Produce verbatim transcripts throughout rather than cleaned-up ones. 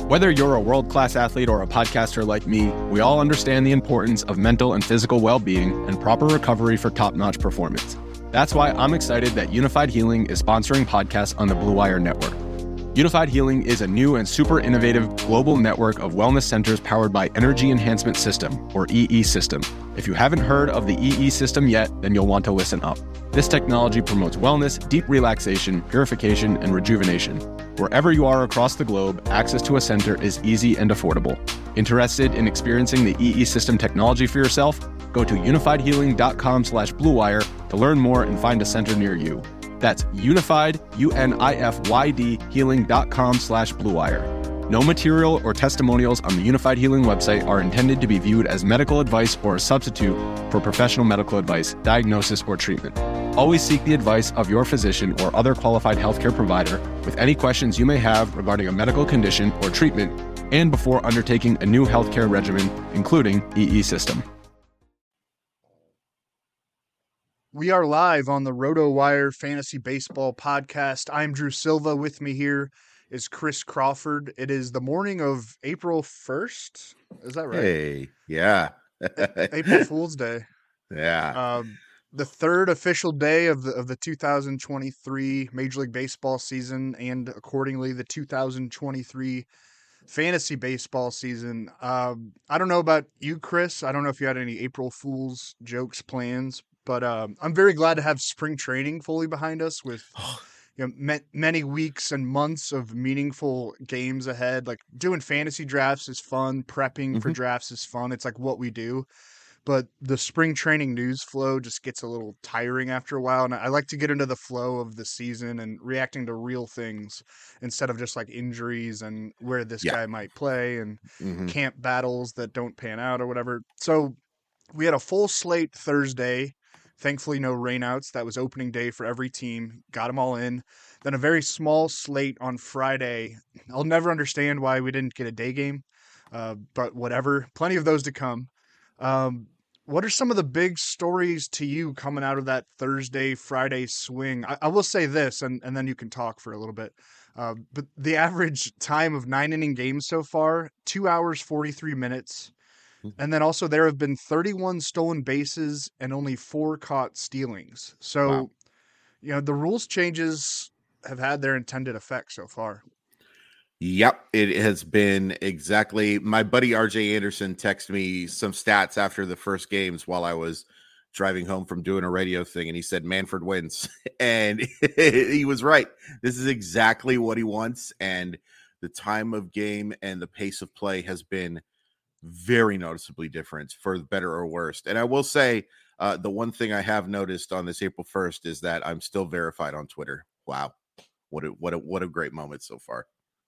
Whether you're a world-class athlete or a podcaster like me, we all understand the importance of mental and physical well-being and proper recovery for top-notch performance. That's why I'm excited that Unified Healing is sponsoring podcasts on the Blue Wire Network. Unified Healing is a new and super innovative global network of wellness centers powered by Energy Enhancement System, or E E System. If you haven't heard of the E E System yet, then you'll want to listen up. This technology promotes wellness, deep relaxation, purification, and rejuvenation. Wherever you are across the globe, access to a center is easy and affordable. Interested in experiencing the E E System technology for yourself? Go to unified healing dot com slash blue wire to learn more and find a center near you. That's unified, U N I F Y D, healing dot com slash blue wire. No material or testimonials on the Unified Healing website are intended to be viewed as medical advice or a substitute for professional medical advice, diagnosis, or treatment. Always seek the advice of your physician or other qualified healthcare provider with any questions you may have regarding a medical condition or treatment and before undertaking a new healthcare regimen, including E E System. We are live on the RotoWire Fantasy Baseball Podcast. I'm Drew Silva. With me here is Chris Crawford. It is the morning of April first. Is that right? Hey, yeah. April Fool's Day. Yeah. Um, the third official day of the of the two thousand twenty-three Major League Baseball season, and accordingly the two thousand twenty-three fantasy baseball season. Um, I don't know about you, Chris. I don't know if you had any April Fool's jokes plans. But um, I'm very glad to have spring training fully behind us with you know, ma- many weeks and months of meaningful games ahead. Like doing fantasy drafts is fun. Prepping Mm-hmm. for drafts is fun. It's like what we do. But the spring training news flow just gets a little tiring after a while. And I like to get into the flow of the season and reacting to real things instead of just like injuries and where this Yeah. guy might play and Mm-hmm. camp battles that don't pan out or whatever. So we had a full slate Thursday. Thankfully, no rainouts. That was opening day for every team. Got them all in. Then a very small slate on Friday. I'll never understand why we didn't get a day game, uh, but whatever. Plenty of those to come. Um, what are some of the big stories to you coming out of that Thursday, Friday swing? I, I will say this, and, and then you can talk for a little bit. Uh, but the average time of nine inning games so far, two hours, forty-three minutes. And then also there have been thirty-one stolen bases and only four caught stealings. So, Wow. you know, the rules changes have had their intended effect so far. Yep, it has been exactly. My buddy R J Anderson texted me some stats after the first games while I was driving home from doing a radio thing, and he said Manfred wins. And he was right. This is exactly what he wants. And the time of game and the pace of play has been very noticeably different for the better or worse. And I will say uh, the one thing I have noticed on this April first is that I'm still verified on Twitter. Wow. What a, what a, what a great moment so far.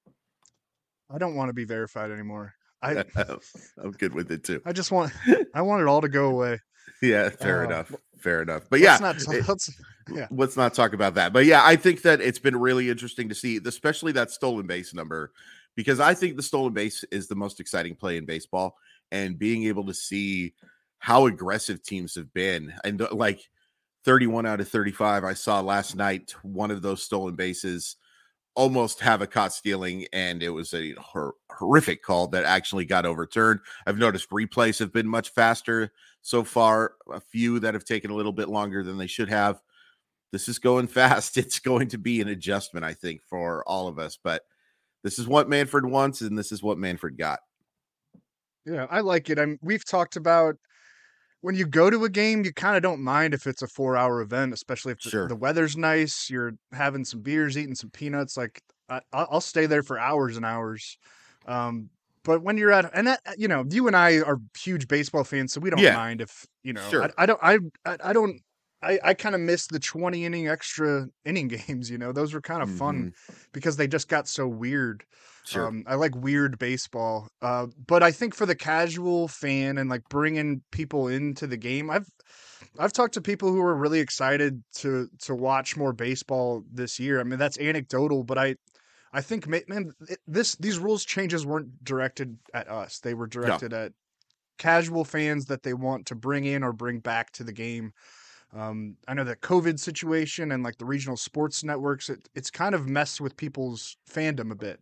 I don't want to be verified anymore. I I'm good with it too. I just want I want it all to go away. Yeah, fair Uh, enough. Fair enough. But Let's yeah, not, it- let's, yeah. let's not talk about that. But yeah, I think that it's been really interesting to see, especially that stolen base number, because I think the stolen base is the most exciting play in baseball, and being able to see how aggressive teams have been. And like thirty-one out of thirty-five, I saw last night, one of those stolen bases almost have a caught stealing, and it was a hor- horrific call that actually got overturned. I've noticed replays have been much faster so far, a few that have taken a little bit longer than they should have. This is going fast. It's going to be an adjustment, I think, for all of us, but this is what Manfred wants, and this is what Manfred got. Yeah, I like it. I'm we've talked about when you go to a game, you kind of don't mind if it's a four hour event, especially if the, Sure. the weather's nice, you're having some beers, eating some peanuts. Like I, I'll I'll stay there for hours and hours. Um, but when you're at, and that, you know, you and I are huge baseball fans, so we don't Yeah. mind if, you know, Sure. I, I don't, I, I, I don't, I, I kind of miss the twenty inning extra inning games, you know, those were kind of fun because they just got so weird. Sure. Um, I like weird baseball, uh, but I think for the casual fan and like bringing people into the game, I've I've talked to people who are really excited to to watch more baseball this year. I mean, that's anecdotal, but I I think ma- man, it, this these rules changes weren't directed at us; they were directed at casual fans that they want to bring in or bring back to the game. Um, I know that COVID situation and like the regional sports networks, it, it's kind of messed with people's fandom a bit.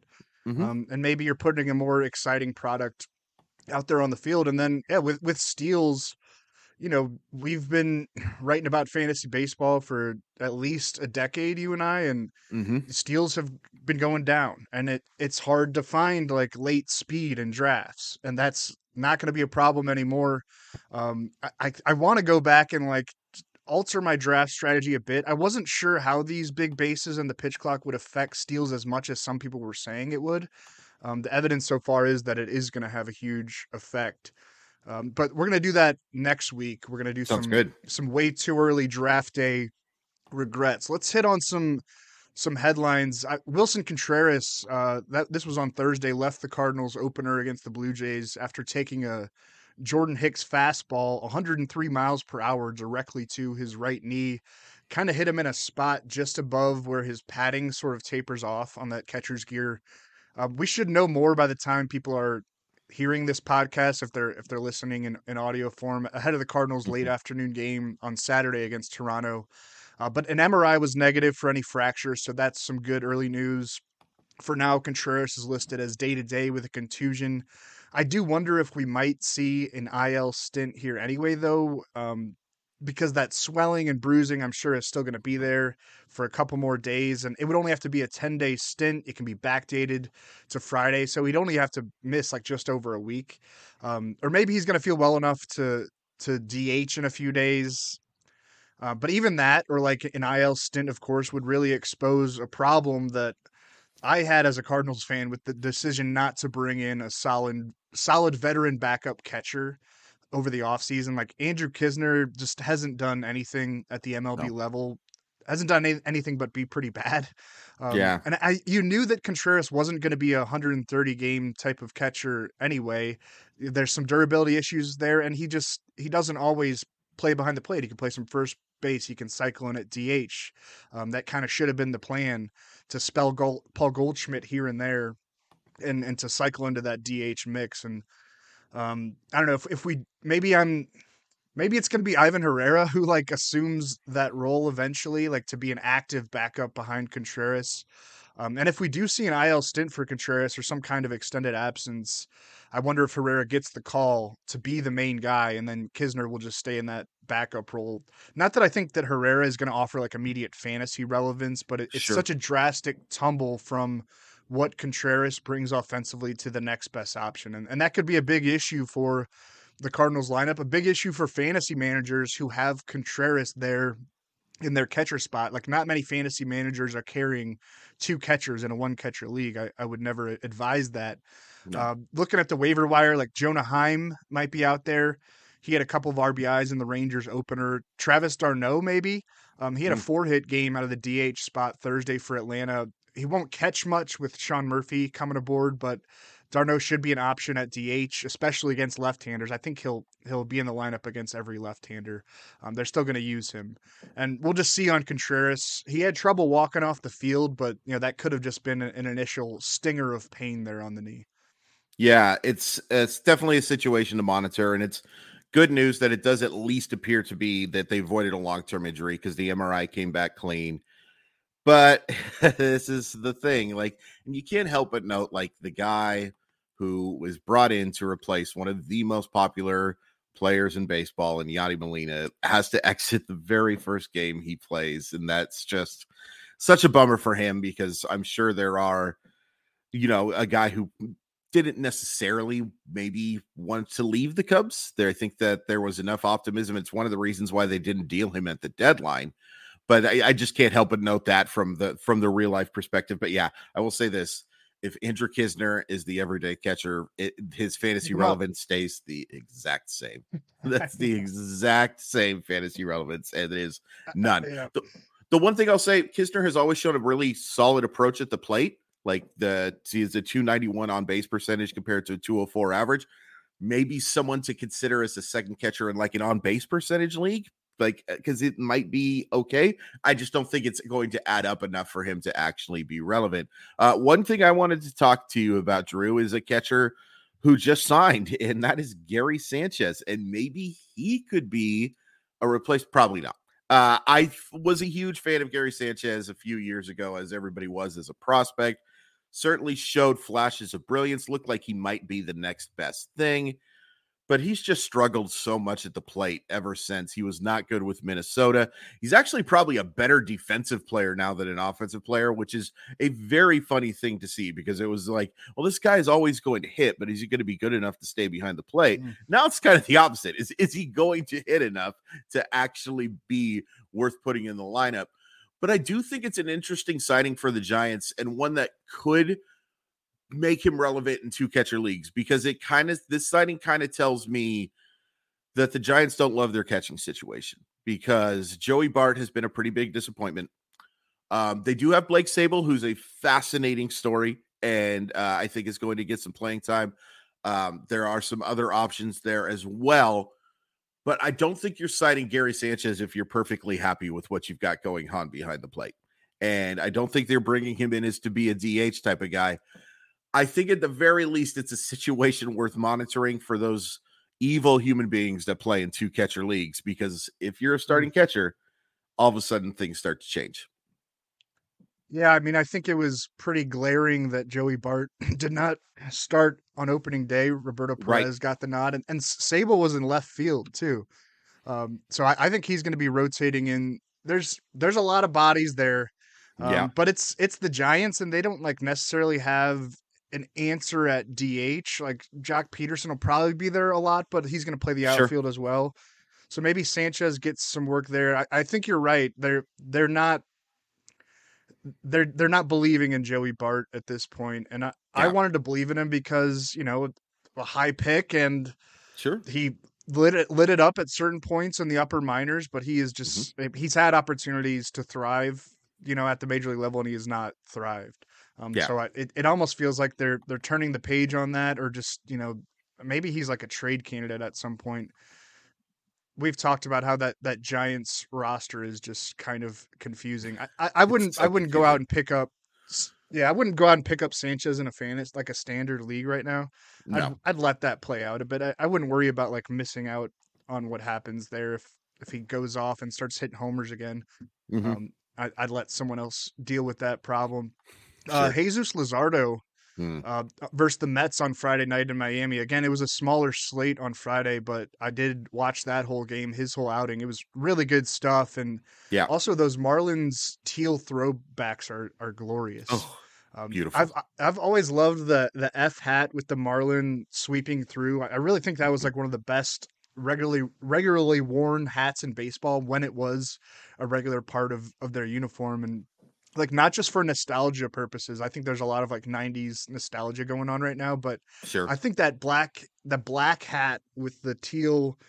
Mm-hmm. Um, and maybe you're putting a more exciting product out there on the field. And then, yeah, with, with steals, you know, we've been writing about fantasy baseball for at least a decade, you and I, and Mm-hmm. steals have been going down, and it it's hard to find like late speed in drafts, and that's not going to be a problem anymore. Um, I I, I want to go back and like alter my draft strategy a bit. I wasn't sure how these big bases and the pitch clock would affect steals as much as some people were saying it would. Um, the evidence so far is that it is going to have a huge effect. Um, but we're going to do that next week. We're going to do Sounds some good. some way too early draft day regrets. Let's hit on some some headlines. I, Wilson Contreras, uh, that this was on Thursday, left the Cardinals opener against the Blue Jays after taking a Jordan Hicks fastball one hundred three miles per hour directly to his right knee. Kind of hit him in a spot just above where his padding sort of tapers off on that catcher's gear. Uh, we should know more by the time people are hearing this podcast, if they're if they're listening in, in audio form, ahead of the Cardinals' late Mhm. afternoon game on Saturday against Toronto. Uh, but an M R I was negative for any fractures, so that's some good early news. For now, Contreras is listed as day-to-day with a contusion. I do wonder if we might see an I L stint here anyway, though, um, because that swelling and bruising, I'm sure, is still going to be there for a couple more days. And it would only have to be a ten-day stint. It can be backdated to Friday, so he'd only have to miss like just over a week. Um, or maybe he's going to feel well enough to to D H in a few days. Uh, but even that, or like an I L stint, of course, would really expose a problem that I had as a Cardinals fan with the decision not to bring in a solid, solid veteran backup catcher over the offseason. Like Andrew Kisner just hasn't done anything at the M L B No. level, hasn't done any, anything but be pretty bad. Um, Yeah. and I, you knew that Contreras wasn't going to be a one hundred thirty game type of catcher anyway. There's some durability issues there, and he just he doesn't always play behind the plate. He can play some first base. He can cycle in at D H. Um, that kind of should have been the plan, to spell Gold, Paul Goldschmidt here and there, and and to cycle into that D H mix. And um, I don't know if if we maybe I'm maybe it's going to be Ivan Herrera who like assumes that role eventually, like to be an active backup behind Contreras. Um, and if we do see an I L stint for Contreras or some kind of extended absence, I wonder if Herrera gets the call to be the main guy, and then Kisner will just stay in that backup role. Not that I think that Herrera is going to offer like immediate fantasy relevance, but it, it's Sure. such a drastic tumble from what Contreras brings offensively to the next best option. And, and that could be a big issue for the Cardinals lineup, a big issue for fantasy managers who have Contreras there in their catcher spot. Like not many fantasy managers are carrying two catchers in a one catcher league. I, I would never advise that. No. Uh, looking at the waiver wire, like Jonah Heim might be out there. He had a couple of R B Is in the Rangers opener. Travis d'Arnaud, maybe. Um, he had Mm. a four hit game out of the D H spot Thursday for Atlanta. He won't catch much with Sean Murphy coming aboard, but d'Arnaud should be an option at D H, especially against left-handers. I think he'll he'll be in the lineup against every left-hander. Um, they're still going to use him, and we'll just see on Contreras. He had trouble walking off the field, but you know that could have just been an initial stinger of pain there on the knee. Yeah, it's it's definitely a situation to monitor, and it's good news that it does at least appear to be that they avoided a long-term injury because the M R I came back clean. But this is the thing, like, and you can't help but note, like, the guy who was brought in to replace one of the most popular players in baseball, and Yadi Molina, has to exit the very first game he plays, and that's just such a bummer for him because I'm sure there are, you know, a guy who didn't necessarily maybe want to leave the Cubs. There, I think that there was enough optimism. It's one of the reasons why they didn't deal him at the deadline. But I, I just can't help but note that from the from the real life perspective. But yeah, I will say this: if Andrew Kisner is the everyday catcher, it, his fantasy Well- relevance stays the exact same. That's the exact same fantasy relevance, and it is none. Yeah. The, the one thing I'll say, Kisner has always shown a really solid approach at the plate. Like the he's a two ninety-one on base percentage compared to a two oh four average. Maybe someone to consider as a second catcher in like an on base percentage league, like because it might be okay. I just don't think it's going to add up enough for him to actually be relevant. Uh, one thing I wanted to talk to you about, Drew, is a catcher who just signed, and that is Gary Sanchez, and maybe he could be a replacement. Probably not. Uh, I was a huge fan of Gary Sanchez a few years ago, as everybody was as a prospect. certainly showed flashes of brilliance, looked like he might be the next best thing, but he's just struggled so much at the plate ever since. He was not good with Minnesota. He's actually probably a better defensive player now than an offensive player, which is a very funny thing to see, because it was like, well, this guy is always going to hit, but is he going to be good enough to stay behind the plate? Mm. Now it's kind of the opposite. Is, is he going to hit enough to actually be worth putting in the lineup? But I do think it's an interesting signing for the Giants, and one that could make him relevant in two catcher leagues, because it kind of, this signing kind of tells me that the Giants don't love their catching situation, because Joey Bart has been a pretty big disappointment. Um, they do have Blake Sable, who's a fascinating story, and uh, I think is going to get some playing time. Um, there are some other options there as well, but I don't think you're signing Gary Sanchez if you're perfectly happy with what you've got going on behind the plate. And I don't think they're bringing him in as to be a D H type of guy. I think at the very least, it's a situation worth monitoring for those evil human beings that play in two catcher leagues, because if you're a starting catcher, all of a sudden things start to change. Yeah, I mean, I think it was pretty glaring that Joey Bart did not start on opening day. Roberto Perez right. got the nod, and, and Sable was in left field too. Um, so I, I think he's going to be rotating in. There's there's a lot of bodies there, um, yeah. But it's it's the Giants, and they don't like necessarily have an answer at D H. Like Jock Peterson will probably be there a lot, but he's going to play the outfield sure. as well. So maybe Sanchez gets some work there. I, I think you're right. They're they're not they're they're not believing in Joey Bart at this point, and I, yeah. I wanted to believe in him because, you know, a high pick, and sure he lit it lit it up at certain points in the upper minors, but he is just mm-hmm. he's had opportunities to thrive, you know, at the major league level, and he has not thrived. Um, yeah. So I, it, it almost feels like they're they're turning the page on that, or just, you know, maybe he's like a trade candidate at some point. We've talked about how that, that Giants roster is just kind of confusing. I, I, I wouldn't so I wouldn't confusing. go out and pick up yeah I wouldn't go out and pick up Sanchez in a fantasy like a standard league right now. No. I'd, I'd let that play out a bit. I, I wouldn't worry about like missing out on what happens there if if he goes off and starts hitting homers again. Mm-hmm. Um, I, I'd let someone else deal with that problem. Sure. Uh, Jesus Luzardo hmm. uh, versus the Mets on Friday night in Miami. Again, it was a smaller slate on Friday, but I did watch that whole game, his whole outing. It was really good stuff. And yeah. also those Marlins teal throwbacks are are glorious. Oh, um, beautiful. I've I've always loved the the F hat with the Marlin sweeping through. I really think that was like one of the best regularly regularly worn hats in baseball when it was a regular part of of their uniform. And like, not just for nostalgia purposes. I think there's a lot of like nineties nostalgia going on right now, but sure. I think that black, the black hat with the teal,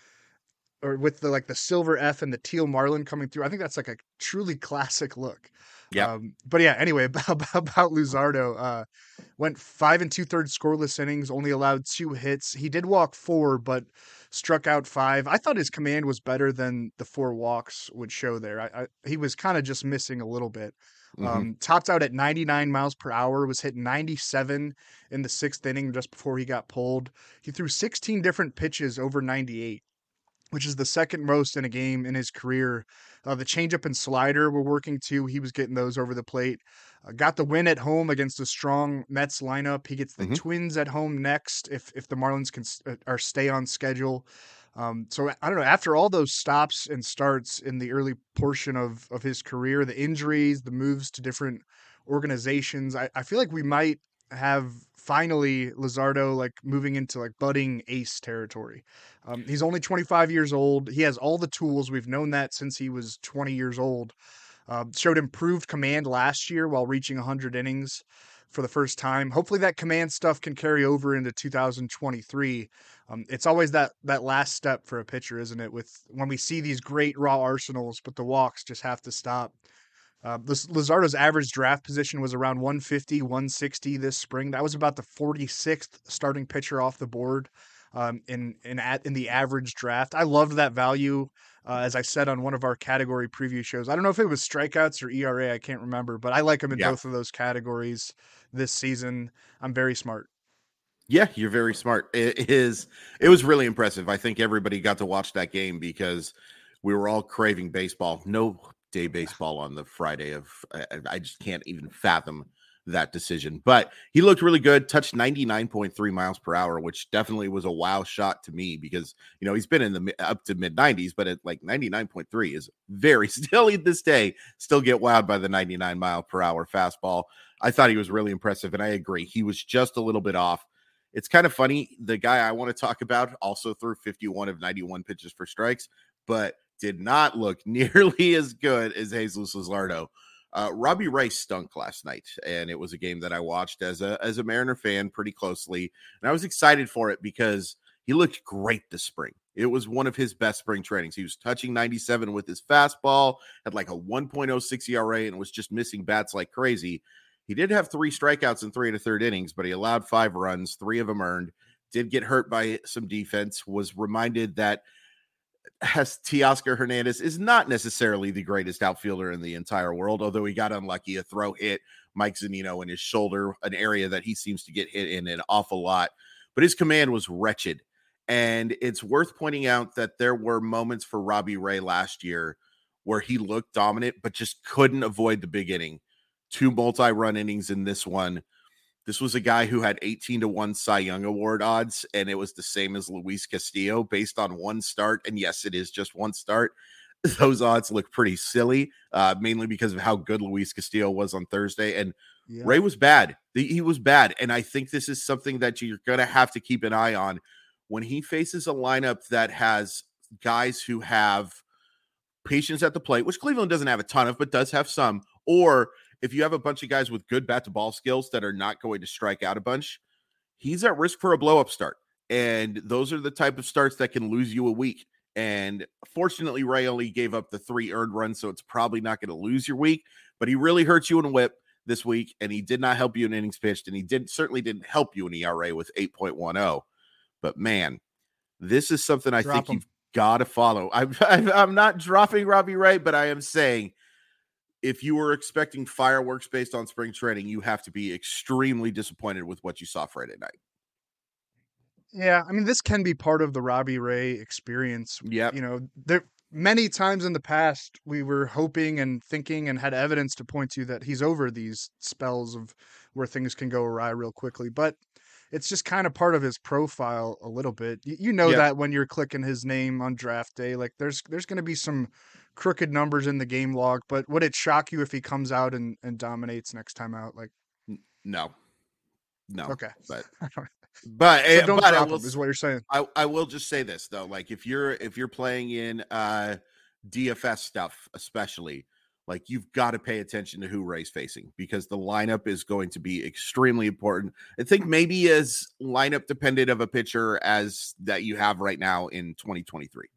or with the like the silver F and the teal Marlin coming through, I think that's like a truly classic look. Yeah. Um, but yeah, anyway, about, about Luzardo, uh, went five and two thirds scoreless innings, only allowed two hits. He did walk four, but struck out five. I thought his command was better than the four walks would show there. I, I he was kind of just missing a little bit. Mm-hmm. Um, topped out at ninety-nine miles per hour, was hit ninety-seven in the sixth inning just before he got pulled. He threw sixteen different pitches over ninety-eight, which is the second most in a game in his career. Uh, the changeup and slider were working too. He was getting those over the plate. Uh, got the win at home against a strong Mets lineup. He gets the mm-hmm. Twins at home next if if the Marlins can uh, or stay on schedule. Um, so I don't know, after all those stops and starts in the early portion of, of his career, the injuries, the moves to different organizations, I, I feel like we might have finally Luzardo like moving into like budding ace territory. Um, he's only twenty-five years old. He has all the tools. We've known that since he was twenty years old. Uh, showed improved command last year while reaching one hundred innings for the first time. Hopefully that command stuff can carry over into two thousand twenty-three. Um, it's always that that last step for a pitcher, isn't it? With when we see these great raw arsenals, but the walks just have to stop. Uh, Luzardo's average draft position was around one fifty, one sixty this spring. That was about the forty-sixth starting pitcher off the board um, in in at in the average draft. I loved that value. Uh, as I said on one of our category preview shows, I don't know if it was strikeouts or E R A, I can't remember, but I like him in yeah. both of those categories this season. I'm very smart. Yeah, you're very smart. It is. It was really impressive. I think everybody got to watch that game because we were all craving baseball. No day baseball on the Friday of. I, I just can't even fathom that decision. But he looked really good, touched ninety-nine point three miles per hour, which definitely was a wow shot to me because, you know, he's been in the up to mid nineties, but at like ninety-nine point three is very still this day, still get wowed by the ninety-nine mile per hour fastball. I thought he was really impressive, and I agree. He was just a little bit off. It's kind of funny. The guy I want to talk about also threw fifty-one of ninety-one pitches for strikes, but did not look nearly as good as Jesus Luzardo. Uh, Robbie Ray stunk last night, and it was a game that I watched as a as a Mariner fan pretty closely, and I was excited for it because he looked great this spring. It was one of his best spring trainings. He was touching ninety-seven with his fastball, had like a one point oh six E R A, and was just missing bats like crazy. He did have three strikeouts in three and a third innings, but he allowed five runs, three of them earned, did get hurt by some defense, was reminded that Teoscar Hernandez is not necessarily the greatest outfielder in the entire world, although he got unlucky. A throw hit Mike Zunino in his shoulder, an area that he seems to get hit in an awful lot. But his command was wretched. And it's worth pointing out that there were moments for Robbie Ray last year where he looked dominant, but just couldn't avoid the big inning. Two multi-run innings in this one. This was a guy who had eighteen to one Cy Young Award odds, and it was the same as Luis Castillo based on one start. And yes, it is just one start. Those odds look pretty silly, uh, mainly because of how good Luis Castillo was on Thursday. And yeah. Ray was bad. He was bad. And I think this is something that you're going to have to keep an eye on when he faces a lineup that has guys who have patience at the plate, which Cleveland doesn't have a ton of, but does have some, or if you have a bunch of guys with good bat-to-ball skills that are not going to strike out a bunch, he's at risk for a blow-up start. And those are the type of starts that can lose you a week. And fortunately, Ray only gave up the three earned runs, so it's probably not going to lose your week. But he really hurt you in a whip this week, and he did not help you in innings pitched, and he did certainly didn't help you in E R A with eight point one oh. But, man, this is something I Drop think him. You've got to follow. I'm, I'm not dropping Robbie Ray, but I am saying – if you were expecting fireworks based on spring training, you have to be extremely disappointed with what you saw Friday night. Yeah, I mean, this can be part of the Robbie Ray experience. Yeah, you know, there many times in the past we were hoping and thinking and had evidence to point to that he's over these spells of where things can go awry real quickly. But it's just kind of part of his profile a little bit. You, you know yeah. that when you're clicking his name on draft day, like there's there's going to be some crooked numbers in the game log, but would it shock you if he comes out and, and dominates next time out? Like, no, no. Okay. But, but, so don't but drop I will, him, is what you're saying. I, I will just say this though. Like if you're, if you're playing in uh D F S stuff, especially, like you've got to pay attention to who Ray's facing because the lineup is going to be extremely important. I think maybe as lineup dependent of a pitcher as that you have right now in twenty twenty-three.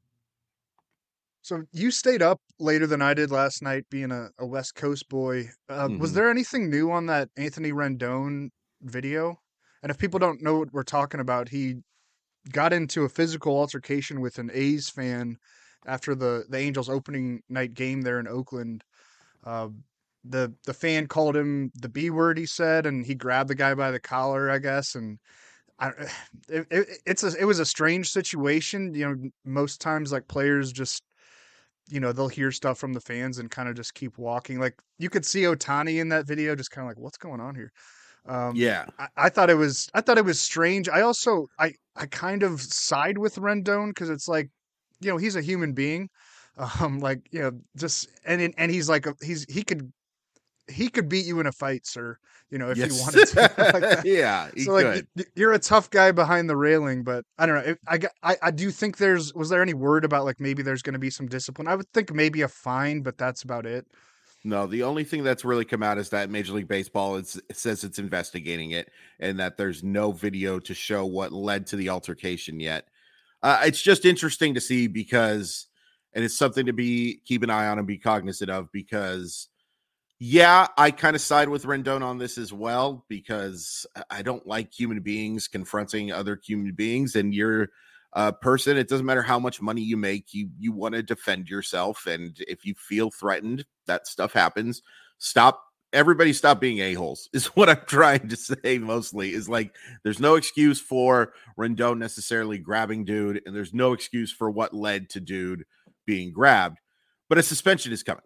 So you stayed up later than I did last night, being a, a West Coast boy. Uh, mm-hmm. Was there anything new on that Anthony Rendon video? And if people don't know what we're talking about, he got into a physical altercation with an A's fan after the, the Angels opening night game there in Oakland. Uh, the the fan called him the B word, he said, and he grabbed the guy by the collar, I guess, and I, it, it, it's a, it was a strange situation. You know, most times like players just, you know, they'll hear stuff from the fans and kind of just keep walking. Like you could see Ohtani in that video, just kind of like, what's going on here? Um, yeah, I, I thought it was, I thought it was strange. I also, I, I kind of side with Rendon because it's like, you know, he's a human being, um, like you know, just and and he's like a, he's he could he could beat you in a fight, sir. You know, if yes. he wanted to. Like yeah, he so could. like you're a tough guy behind the railing, but I don't know. I I I do think there's was there any word about like maybe there's going to be some discipline? I would think maybe a fine, but that's about it. No, the only thing that's really come out is that Major League Baseball is, it says it's investigating it and that there's no video to show what led to the altercation yet. Uh, it's just interesting to see because, and it's something to be keep an eye on and be cognizant of because, yeah, I kind of side with Rendon on this as well because I don't like human beings confronting other human beings, and you're a person. It doesn't matter how much money you make, you you want to defend yourself, and if you feel threatened, that stuff happens. Stop. Everybody stop being a-holes is what I'm trying to say mostly is like, there's no excuse for Rendon necessarily grabbing dude. And there's no excuse for what led to dude being grabbed, but a suspension is coming.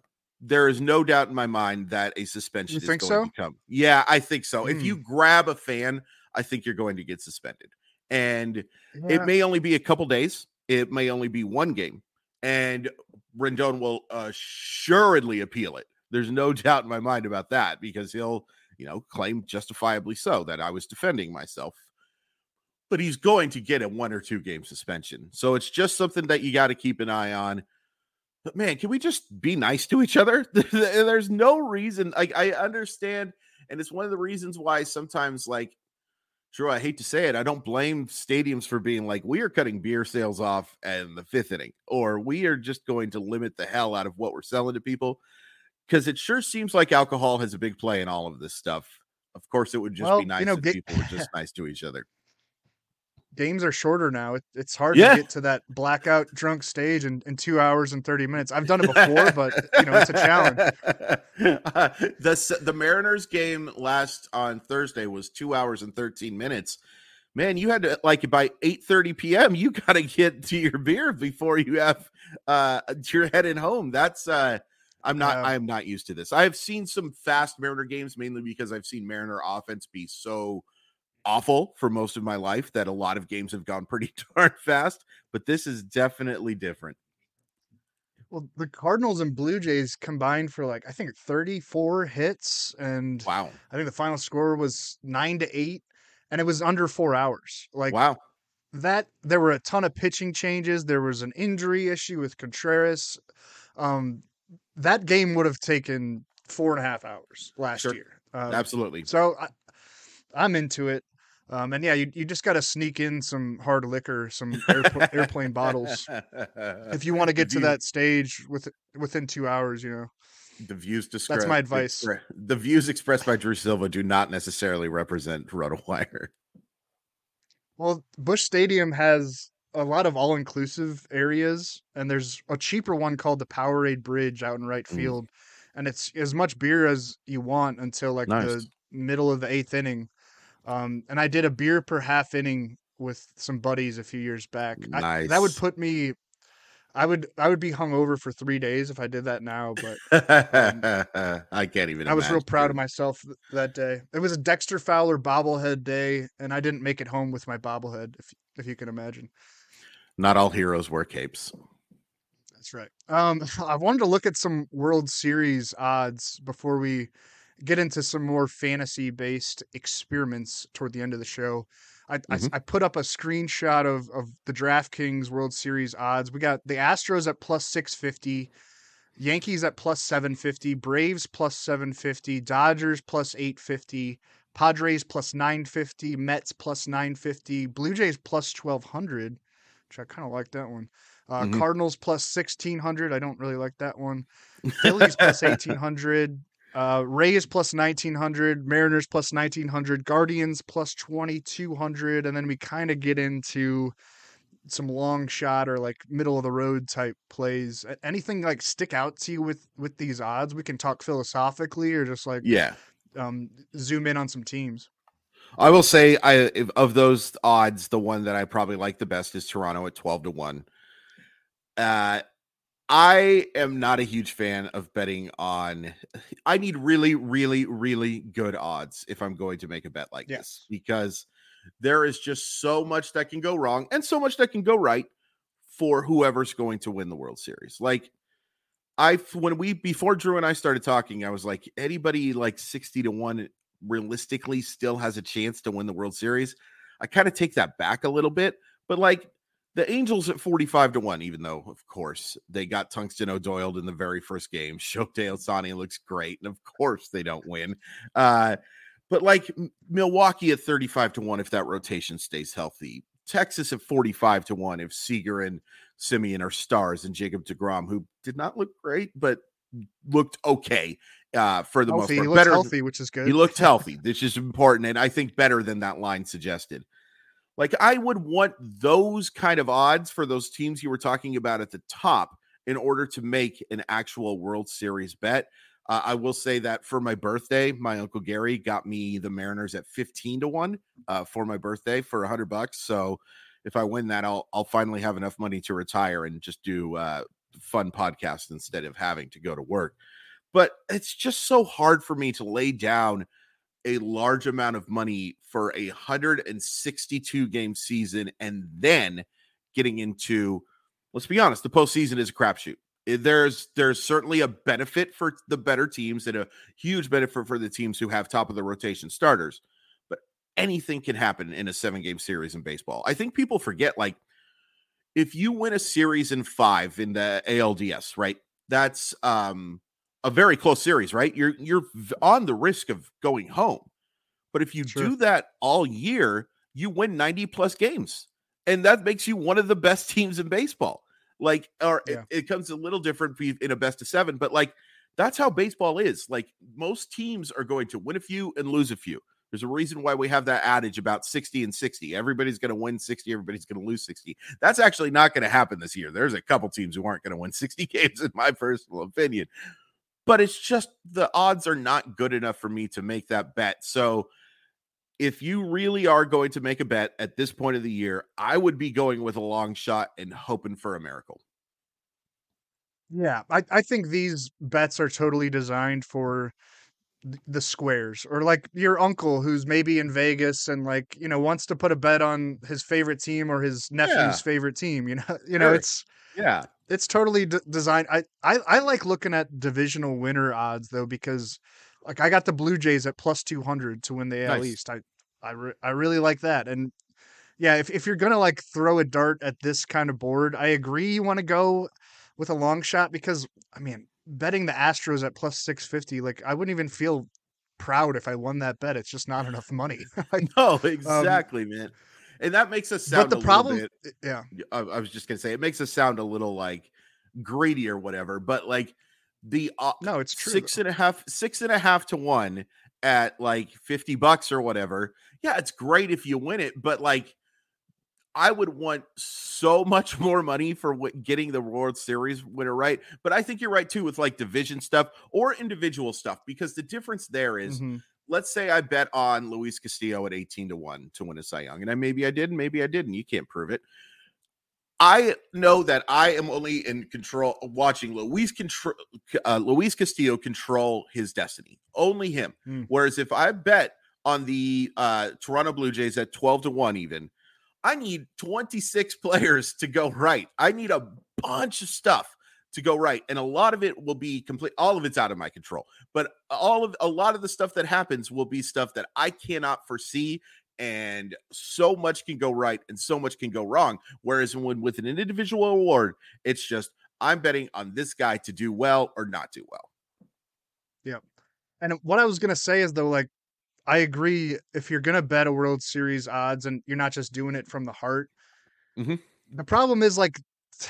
there is no doubt in my mind that a suspension You is think going so? to come. Yeah, I think so. Mm. If you grab a fan, I think you're going to get suspended. And Yeah. it may only be a couple days. It may only be one game. And Rendon will assuredly appeal it. There's no doubt in my mind about that, because he'll, you know, claim justifiably so that I was defending myself. But he's going to get a one or two game suspension. So it's just something that you got to keep an eye on. But man, can we just be nice to each other? There's no reason. Like, I understand. And it's one of the reasons why sometimes, like, Drew, I hate to say it, I don't blame stadiums for being like, we are cutting beer sales off in the fifth inning, or we are just going to limit the hell out of what we're selling to people. Because it sure seems like alcohol has a big play in all of this stuff. Of course, it would just Well, be nice you know, if get- people were just nice to each other. Games are shorter now. It, it's hard Yeah. to get to that blackout drunk stage in, in two hours and thirty minutes. I've done it before, but you know, it's a challenge. uh, the the Mariners game last on Thursday was two hours and thirteen minutes. Man, you had to, like, by eight thirty p.m. you got to get to your beer before you have uh you're heading home. That's uh I'm not Yeah. I'm not used to this. I've seen some fast Mariner games, mainly because I've seen Mariner offense be so awful for most of my life that a lot of games have gone pretty darn fast, but this is definitely different. Well, the Cardinals and Blue Jays combined for like, I think thirty-four hits, and Wow. I think the final score was nine to eight, and it was under four hours. Like Wow. that, there were a ton of pitching changes. There was an injury issue with Contreras. Um, that game would have taken four and a half hours last Sure. year. Um, Absolutely. So I, I'm into it. Um, and yeah, you, you just got to sneak in some hard liquor, some airpl- airplane bottles, if you want to get to View- that stage with within two hours. You know, the views described. my advice. The views expressed by Drew Silva do not necessarily represent RotoWire. well, Busch Stadium has a lot of all-inclusive areas, and there's a cheaper one called the Powerade Bridge out in right Mm. field, and it's as much beer as you want until like Nice. the middle of the eighth inning. Um, and I did a beer per half inning with some buddies a few years back. I, that would Nice. put me, I would, I would be hungover for three days if I did that now. But um, I can't even. I was real imagine, proud of dude. myself th- that day. It was a Dexter Fowler bobblehead day, and I didn't make it home with my bobblehead, if if you can imagine. Not all heroes wear capes. That's right. Um, I wanted to look at some World Series odds before we get into some more fantasy-based experiments toward the end of the show. I, Mhm. I, I put up a screenshot of, of the DraftKings World Series odds. We got the Astros at plus six fifty, Yankees at plus seven fifty, Braves plus seven fifty, Dodgers plus eight fifty, Padres plus nine fifty, Mets plus nine fifty, Blue Jays plus twelve hundred, which I kind of like that one. Uh, Mhm. Cardinals plus sixteen hundred. I don't really like that one. Phillies plus eighteen hundred. Uh, Rays plus nineteen hundred. Mariners plus nineteen hundred. Guardians plus twenty-two hundred. And then we kind of get into some long shot or like middle of the road type plays. A- Anything like stick out to you with, with these odds? We can talk philosophically or just like Yeah. um, zoom in on some teams. I will say, I if, of those odds, the one that I probably like the best is Toronto at twelve to one. Uh, I am not a huge fan of betting on. I need really, really, really good odds if I'm going to make a bet like Yes. this, because there is just so much that can go wrong and so much that can go right for whoever's going to win the World Series. Like, I when we before Drew and I started talking, I was like, anybody like sixty to one realistically still has a chance to win the World Series. I kind of take that back a little bit, but like the Angels at forty-five to one, even though of course they got Tungsten O'Doyle in the very first game. Shohei Ohtani looks great, and of course they don't win. Uh, but like M- Milwaukee at thirty-five to one if that rotation stays healthy. Texas at forty-five to one if Seager and Simeon are stars, and Jacob deGrom, who did not look great but looked okay uh, for the Healthy. most He part. looks Better, healthy, which is good. he looked healthy. This is important, and I think better than that line suggested. Like, I would want those kind of odds for those teams you were talking about at the top in order to make an actual World Series bet. Uh, I will say that for my birthday, my Uncle Gary got me the Mariners at fifteen to one uh, for my birthday for a hundred bucks. So if I win that, I'll I'll finally have enough money to retire and just do uh, fun podcasts instead of having to go to work. but it's just so hard for me to lay down a large amount of money for a one hundred sixty-two game season and then getting into, let's be honest, the postseason is a crapshoot. There's there's certainly a benefit for the better teams and a huge benefit for the teams who have top of the rotation starters, but anything can happen in a seven game series in baseball. I think people forget, like, if you win a series in five in the A L D S, right? That's um a very close series, right? You're you're on the risk of going home. But if you Sure. do that all year, you win ninety plus games. And that makes you one of the best teams in baseball. Like, or Yeah. it, it comes a little different in a best of seven, but like, that's how baseball is. Like, most teams are going to win a few and lose a few. There's a reason why we have that adage about sixty and sixty. Everybody's going to win sixty. Everybody's going to lose sixty. That's actually not going to happen this year. There's a couple teams who aren't going to win sixty games, in my personal opinion. But it's just the odds are not good enough for me to make that bet. So if you really are going to make a bet at this point of the year, I would be going with a long shot and hoping for a miracle. Yeah, I, I think these bets are totally designed for th- the squares, or like your uncle who's maybe in Vegas and, like, you know, wants to put a bet on his favorite team or his nephew's Yeah. favorite team. You know, you know, Sure. it's Yeah. it's totally d- designed. I, I I like looking at divisional winner odds though, because like I got the Blue Jays at plus two hundred to win the A L Nice. East. I I re- I really like that. And yeah, if if you're gonna like throw a dart at this kind of board, I agree you want to go with a long shot, because I mean, betting the Astros at plus six fifty, like I wouldn't even feel proud if I won that bet. It's just not enough money. Like, No, um, exactly, man. And that makes us but sound the a problem, little bit. yeah, I, I was just gonna say it makes us sound a little like greedy or whatever, but like the uh, no, it's true. six though. and a half, six and a half to one at like fifty bucks or whatever. Yeah, it's great if you win it, but like, I would want so much more money for what, getting the World Series winner right. But I think you're right too with like division stuff or individual stuff, because the difference there is, Mhm. let's say I bet on Luis Castillo at eighteen to one to win a Cy Young, and I maybe I did, and maybe I didn't. You can't prove it. I know that I am only in control watching Luis control uh, Luis Castillo control his destiny. Only him. Mm. Whereas if I bet on the uh, Toronto Blue Jays at twelve to one even, I need twenty-six players to go right. I need a bunch of stuff to go right. And a lot of it will be complete. All of it's out of my control, but all of a lot of the stuff that happens will be stuff that I cannot foresee. And so much can go right and so much can go wrong. Whereas when with an individual award, it's just, I'm betting on this guy to do well or not do well. Yep. And what I was gonna say is though, like, I agree. If you're gonna bet a World Series odds and you're not just doing it from the heart, Mhm. the problem is, like,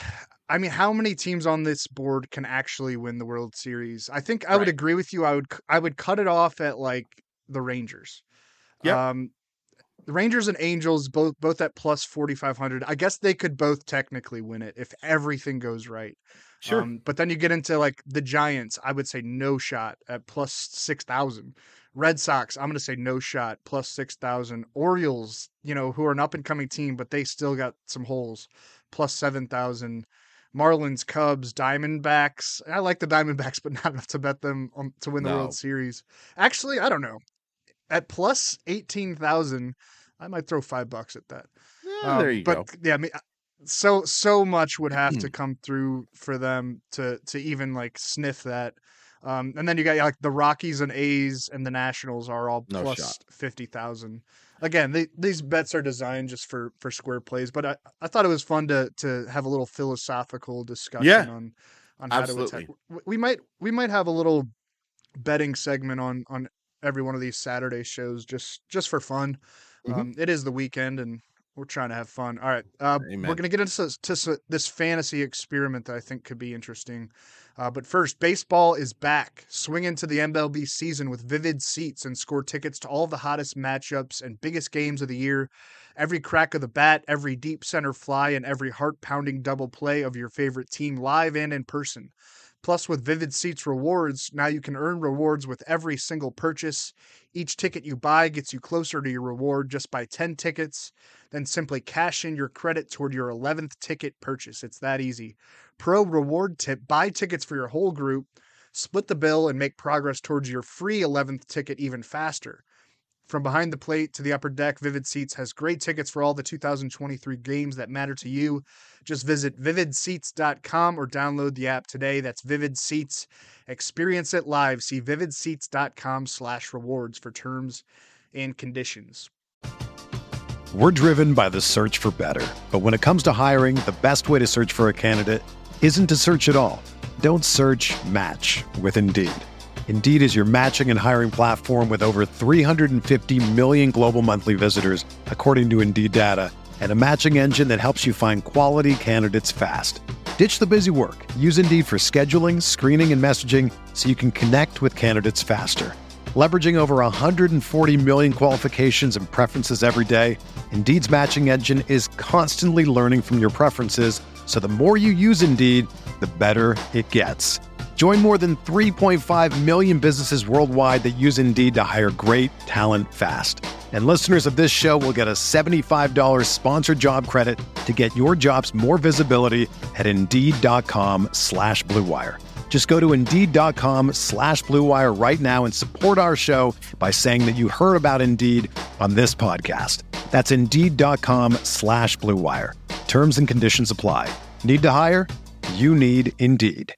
I mean, how many teams on this board can actually win the World Series? I think I would Right. agree with you. I would c- I would cut it off at like the Rangers. Yep. Um, the Rangers and Angels both both at plus forty-five hundred. I guess they could both technically win it if everything goes right. Sure. Um, but then you get into like the Giants, I would say no shot at plus six thousand. Red Sox, I'm going to say no shot, plus six thousand. Orioles, you know, who are an up and coming team, but they still got some holes, plus seven thousand. Marlins, Cubs, Diamondbacks. I like the Diamondbacks, but not enough to bet them on, to win the No. World Series. Actually, I don't know. At plus eighteen thousand, I might throw five bucks at that. Yeah, there you but go. yeah, I mean, so so much would have to come through for them to to even like sniff that. Um, and then you got like the Rockies and A's and the Nationals are all No plus shot. fifty thousand. Again, they, these bets are designed just for for square plays, but I, I thought it was fun to to have a little philosophical discussion Yeah, on on how absolutely. to attack. We might we might have a little betting segment on on every one of these Saturday shows just just for fun. Mhm. Um, it is the weekend and we're trying to have fun. All right, uh, we're Amen. gonna get into s- to s- this fantasy experiment that I think could be interesting. Uh, but first, baseball is back. Swing into the M L B season with Vivid Seats and score tickets to all the hottest matchups and biggest games of the year. Every crack of the bat, every deep center fly, and every heart-pounding double play of your favorite team live and in person. Plus, with Vivid Seats rewards, now you can earn rewards with every single purchase. Each ticket you buy gets you closer to your reward. Just buy ten tickets, then simply cash in your credit toward your eleventh ticket purchase. It's that easy. Pro reward tip, buy tickets for your whole group. Split the bill and make progress towards your free eleventh ticket even faster. From behind the plate to the upper deck, Vivid Seats has great tickets for all the two thousand twenty-three games that matter to you. Just visit vivid seats dot com or download the app today. That's Vivid Seats. Experience it live. See vivid seats dot com slash rewards for terms and conditions. We're driven by the search for better. But when it comes to hiring, the best way to search for a candidate isn't to search at all. Don't search, match with Indeed. Indeed is your matching and hiring platform with over three hundred fifty million global monthly visitors, according to Indeed data, and a matching engine that helps you find quality candidates fast. Ditch the busy work. Use Indeed for scheduling, screening, and messaging so you can connect with candidates faster. Leveraging over one hundred forty million qualifications and preferences every day, Indeed's matching engine is constantly learning from your preferences, so the more you use Indeed, the better it gets. Join more than three point five million businesses worldwide that use Indeed to hire great talent fast. And listeners of this show will get a seventy-five dollars sponsored job credit to get your jobs more visibility at Indeed.com slash Blue Wire. Just go to Indeed.com slash Blue Wire right now and support our show by saying that you heard about Indeed on this podcast. That's Indeed.com slash Blue Wire. Terms and conditions apply. Need to hire? You need Indeed.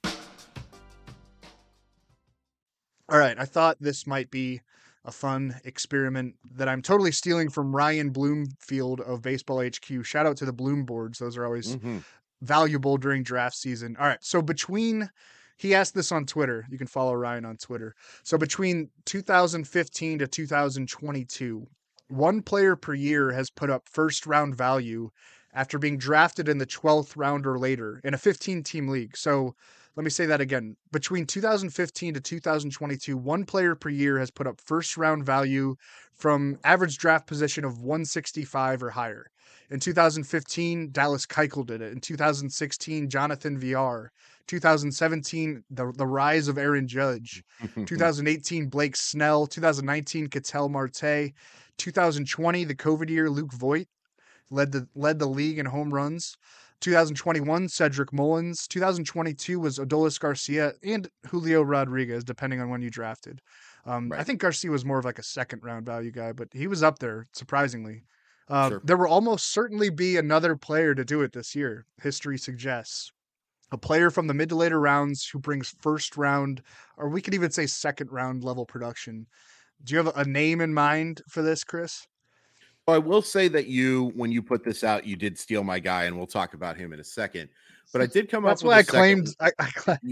All right, I thought this might be a fun experiment that I'm totally stealing from Ryan Bloomfield of Baseball H Q. Shout out to the Bloom boards. Those are always mm-hmm. valuable during draft season. All right, so between, he asked this on Twitter. You can follow Ryan on Twitter. So between two thousand fifteen to two thousand twenty-two, one player per year has put up first round value after being drafted in the twelfth round or later in a fifteen-team league. So let me say that again. Between two thousand fifteen to two thousand twenty-two, one player per year has put up first round value from average draft position of one sixty-five or higher. In two thousand fifteen, Dallas Keuchel did it. In two thousand sixteen, Jonathan V R. two thousand seventeen, the, the rise of Aaron Judge. two thousand eighteen, Blake Snell. two thousand nineteen, Ketel Marte. two thousand twenty, the COVID year, Luke Voit led the led the league in home runs. two thousand twenty-one, Cedric Mullins. two thousand twenty-two was Adolis Garcia and Julio Rodriguez, depending on when you drafted. Um, right. I think Garcia was more of like a second round value guy, but he was up there, surprisingly. Uh, sure. There will almost certainly be another player to do it this year, history suggests. A player from the mid to later rounds who brings first round, or we could even say second round level production. Do you have a name in mind for this, Chris? Well, I will say that you, when you put this out, you did steal my guy, and we'll talk about him in a second. But I did come That's up with why I second... claimed. I, I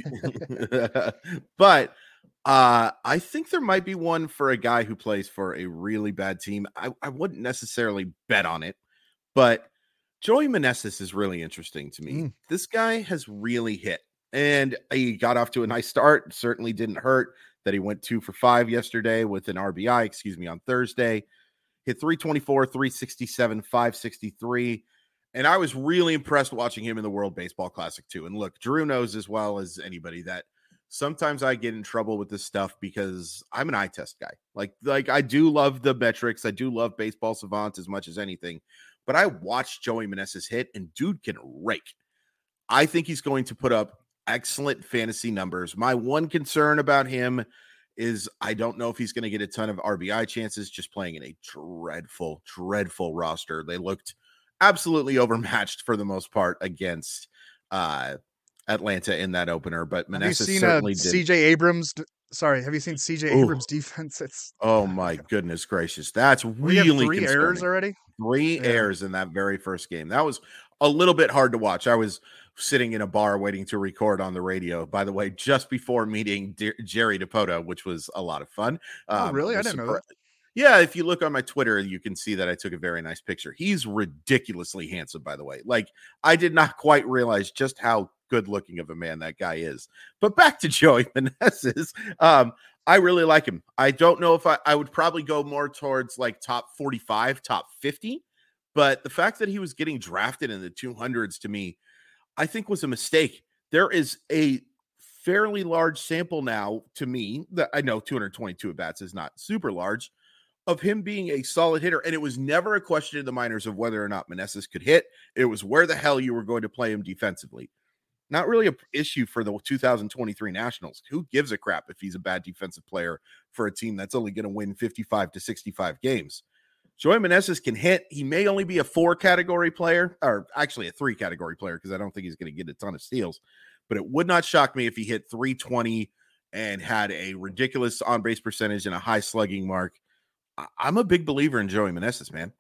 claimed. But uh, I think there might be one for a guy who plays for a really bad team. I, I wouldn't necessarily bet on it, but Joey Meneses is really interesting to me. Mm. This guy has really hit, and he got off to a nice start. Certainly didn't hurt that he went two for five yesterday with an R B I, excuse me, on Thursday. Hit three twenty-four, three sixty-seven, five sixty-three. And I was really impressed watching him in the World Baseball Classic too. And look, Drew knows as well as anybody that sometimes I get in trouble with this stuff because I'm an eye test guy. Like, like I do love the metrics. I do love Baseball Savant as much as anything. But I watched Joey Meneses hit, and dude can rake. I think he's going to put up excellent fantasy numbers. My one concern about him is I don't know if he's going to get a ton of R B I chances just playing in a dreadful, dreadful roster. They looked absolutely overmatched for the most part against uh, Atlanta in that opener, but Meneses certainly did. C J Abrams? Sorry, have you seen C J Abrams' defense? It's oh my goodness gracious, that's really three concerning. errors already. Three yeah. errors in that very first game. That was a little bit hard to watch. I was sitting in a bar waiting to record on the radio, by the way, just before meeting De- Jerry Dipoto, which was a lot of fun. Oh, um, really? I didn't know that. Yeah, if you look on my Twitter, you can see that I took a very nice picture. He's ridiculously handsome, by the way. Like, I did not quite realize just how good looking of a man that guy is. But back to Joey Meneses. Um, I really like him. I don't know if I, I would probably go more towards like top forty-five, top fifty. But the fact that he was getting drafted in the two hundreds to me, I think was a mistake. There is a fairly large sample now to me that I know two hundred twenty-two at bats is not super large of him being a solid hitter. And it was never a question in the minors of whether or not Meneses could hit. It was where the hell you were going to play him defensively. not really a issue for the two thousand twenty-three Nationals. Who gives a crap if he's a bad defensive player for a team that's only going to win fifty-five to sixty-five games? Joey Meneses can hit. He may only be a four category player, or actually a three category player, because I don't think he's going to get a ton of steals, but it would not shock me if he hit three twenty and had a ridiculous on-base percentage and a high slugging mark. I'm a big believer in Joey Meneses, man.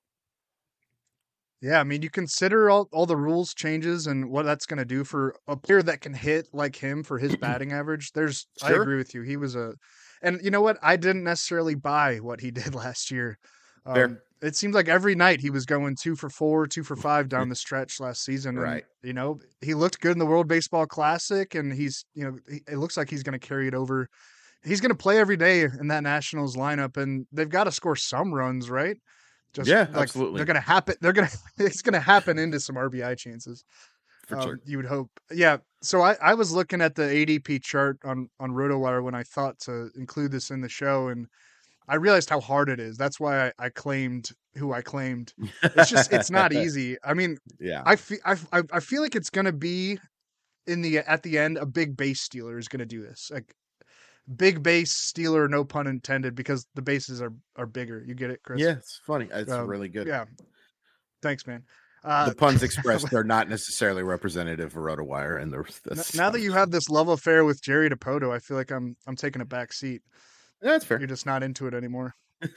Yeah, I mean, you consider all, all the rules changes and what that's going to do for a player that can hit like him for his batting average. There's, sure. I agree with you. He was a, and you know what? I didn't necessarily buy what he did last year. Um, it seemed like every night he was going two for four, two for five down the stretch last season. And, right. you know, he looked good in the World Baseball Classic, and he's, you know, he, it looks like he's going to carry it over. He's going to play every day in that Nationals lineup, and they've got to score some runs, right? Just yeah, like absolutely. They're going to happen. They're going to, it's going to happen into some R B I chances. For um, sure. You would hope. Yeah. So I, I was looking at the A D P chart on, on RotoWire when I thought to include this in the show, and I realized how hard it is. That's why I, I claimed who I claimed. It's just, it's not easy. I mean, yeah, I feel, I, I feel like it's going to be in the, at the end, a big base stealer is going to do this. Like, big base stealer, no pun intended, because the bases are, are bigger. You get it, Chris? Yeah, it's funny. It's um, really good. Yeah. Thanks, man. Uh, the puns expressed are not necessarily representative of RotoWire, and the now that you have this love affair with Jerry Dipoto, I feel like I'm I'm taking a back seat. That's fair. You're just not into it anymore.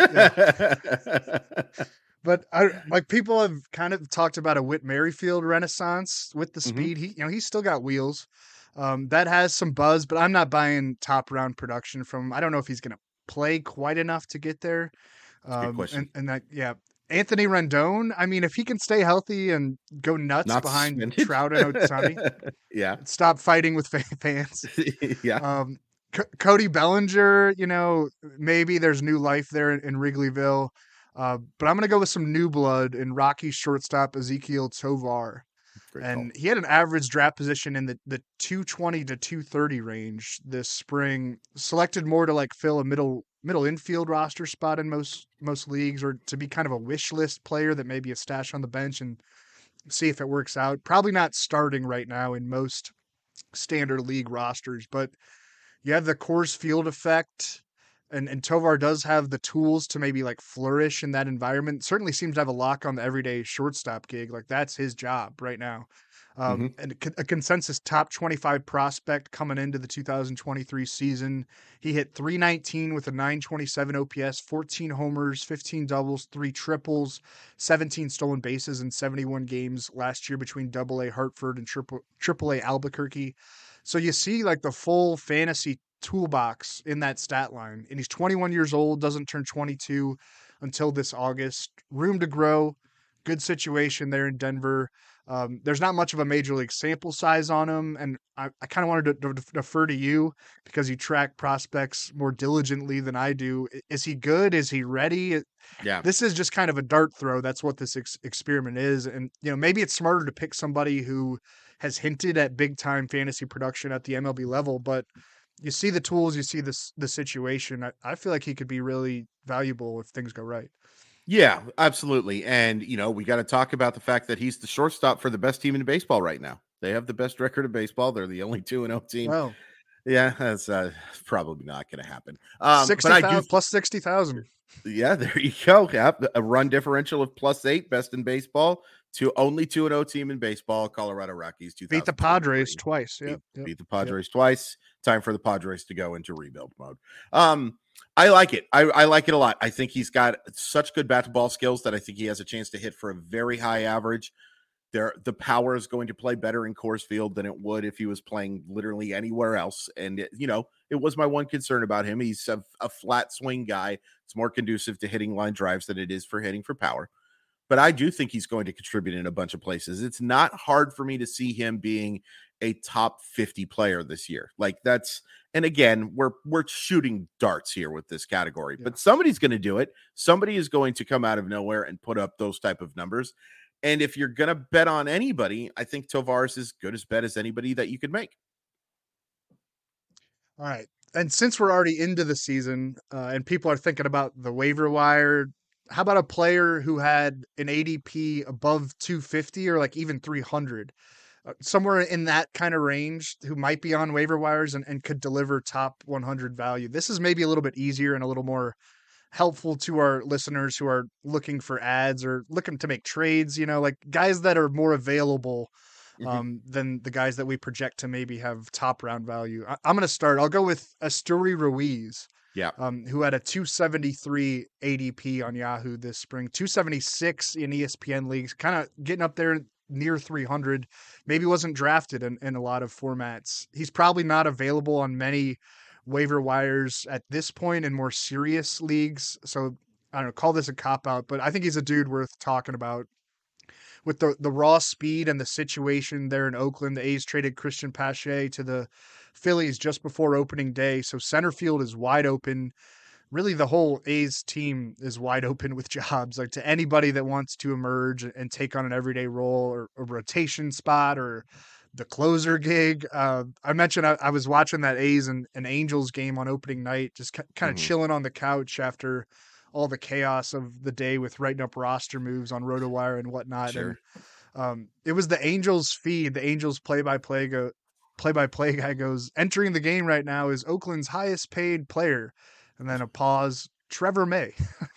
Yeah. But I like people have kind of talked about a Whit Merrifield renaissance with the speed. Mm-hmm. He, you know, he's still got wheels. Um, that has some buzz, but I'm not buying top round production from him. I don't know if he's going to play quite enough to get there. Um, good question. And, and that, yeah, Anthony Rendon. I mean, if he can stay healthy and go nuts not behind suspended. Trout and Ohtani, yeah, stop fighting with fans. yeah. Um, C- Cody Bellinger, you know, maybe there's new life there in, in Wrigleyville. Uh, but I'm going to go with some new blood in Rocky shortstop Ezequiel Tovar. Great and call. He had an average draft position in the, the two twenty to two thirty range this spring, selected more to like fill a middle middle infield roster spot in most most leagues, or to be kind of a wish list player that maybe a stash on the bench and see if it works out. Probably not starting right now in most standard league rosters, but you have the Coors Field effect. And and Tovar does have the tools to maybe like flourish in that environment. Certainly seems to have a lock on the everyday shortstop gig. Like that's his job right now. Um, mm-hmm. And a, a consensus top twenty-five prospect coming into the two thousand twenty-three season. He hit three nineteen with a nine twenty-seven O P S, fourteen homers, fifteen doubles, three triples, seventeen stolen bases in seventy-one games last year between Double A Hartford and Triple Triple A Albuquerque. So you see like the full fantasy toolbox in that stat line, and he's twenty-one years old, doesn't turn twenty-two until this August. Room to grow, good situation there in Denver. Um, there's not much of a major league sample size on him, and I, I kind of wanted to, to defer to you because you track prospects more diligently than I do. Is he good? Is he ready? Yeah, this is just kind of a dart throw. That's what this ex- experiment is, and you know maybe it's smarter to pick somebody who has hinted at big time fantasy production at the M L B level, but you see the tools, you see this the situation. I, I feel like he could be really valuable if things go right. Yeah, absolutely. And, you know, we got to talk about the fact that he's the shortstop for the best team in baseball right now. They have the best record of baseball. They're the only two and oh team. Wow. Yeah, that's uh, probably not going to happen. Um, sixty thousand, but I do, plus sixty thousand. Yeah, there you go. Yeah, a run differential of plus eight, best in baseball. To only two and oh team in baseball, Colorado Rockies. Beat the Padres twice. Yep. Beat, yep. beat the Padres yep. twice. Time for the Padres to go into rebuild mode. Um, I like it. I, I like it a lot. I think he's got such good bat to ball skills that I think he has a chance to hit for a very high average. There, the power is going to play better in Coors Field than it would if he was playing literally anywhere else. And, it, you know, it was my one concern about him. He's a, a flat swing guy. It's more conducive to hitting line drives than it is for hitting for power. But I do think he's going to contribute in a bunch of places. It's not hard for me to see him being a top fifty player this year. Like that's, and again, we're we're shooting darts here with this category, yeah. but somebody's going to do it. Somebody is going to come out of nowhere and put up those type of numbers. And if you're going to bet on anybody, I think Tovar is as good as bet as anybody that you could make. All right. And since we're already into the season uh, and people are thinking about the waiver wire, how about a player who had an A D P above two fifty or like even three hundred? uh, somewhere in that kind of range who might be on waiver wires and, and could deliver top one hundred value. This is maybe a little bit easier and a little more helpful to our listeners who are looking for ads or looking to make trades, you know, like guys that are more available Mhm. um, than the guys that we project to maybe have top round value. I, I'm going to start. I'll go with Asturi Ruiz, Yeah. um, who had a two seventy-three A D P on Yahoo this spring, two seventy-six in E S P N leagues, kind of getting up there near three hundred. Maybe wasn't drafted in, in a lot of formats. He's probably not available on many waiver wires at this point in more serious leagues. So I don't know, call this a cop out, but I think he's a dude worth talking about. With the, the raw speed and the situation there in Oakland, the A's traded Christian Pache to the Phillies just before opening day. So center field is wide open. Really, the whole A's team is wide open with jobs, like to anybody that wants to emerge and take on an everyday role or a rotation spot or the closer gig. Uh, I mentioned I, I was watching that A's and, and Angels game on opening night, just k- kind of Mhm. chilling on the couch after all the chaos of the day with writing up roster moves on RotoWire and whatnot. Sure. And um, it was the Angels feed. The Angels play-by-play go play-by-play guy goes, entering the game right now is Oakland's highest paid player. And then a pause, Trevor May.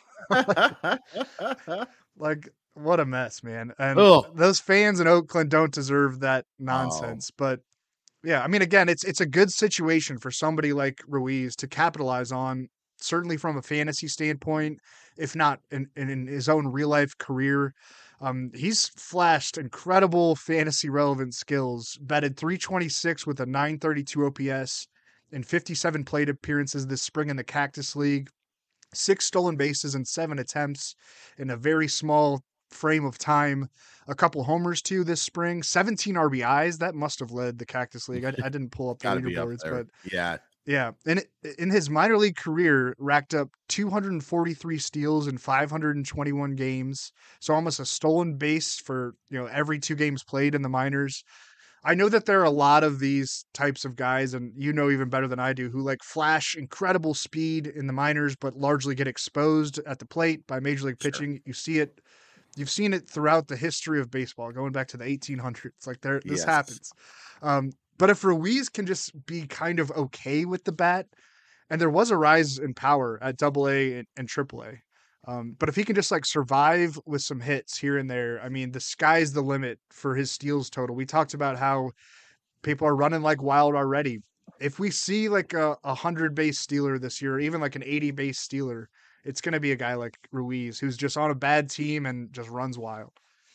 Like, what a mess, man. And Ugh. those fans in Oakland don't deserve that nonsense. But yeah, I mean, again, it's it's a good situation for somebody like Ruiz to capitalize on, certainly from a fantasy standpoint, if not in, in, in his own real life career. Um, he's flashed incredible fantasy relevant skills, batted three twenty-six with a nine thirty-two O P S in fifty-seven plate appearances this spring in the Cactus League, six stolen bases and seven attempts in a very small frame of time, a couple homers too this spring, seventeen R B Is. That must have led the Cactus League. I, I didn't pull up the Gotta be up leaderboards, there. but Yeah. yeah. In, in his minor league career, racked up two hundred forty-three steals in five hundred twenty-one games. So almost a stolen base for, you know, every two games played in the minors. I know that there are a lot of these types of guys, and you know even better than I do, who like flash incredible speed in the minors, but largely get exposed at the plate by Major League Sure. Pitching. You see it, you've seen it throughout the history of baseball, going back to the eighteen hundreds. Like there, this Yes. happens. Um, but if Ruiz can just be kind of okay with the bat, and there was a rise in power at Double A and, and Triple A. Um, but if he can just like survive with some hits here and there, I mean, the sky's the limit for his steals total. We talked about how people are running like wild already. If we see like a, a hundred base stealer this year, or even like an eighty base stealer, it's going to be a guy like Ruiz who's just on a bad team and just runs wild.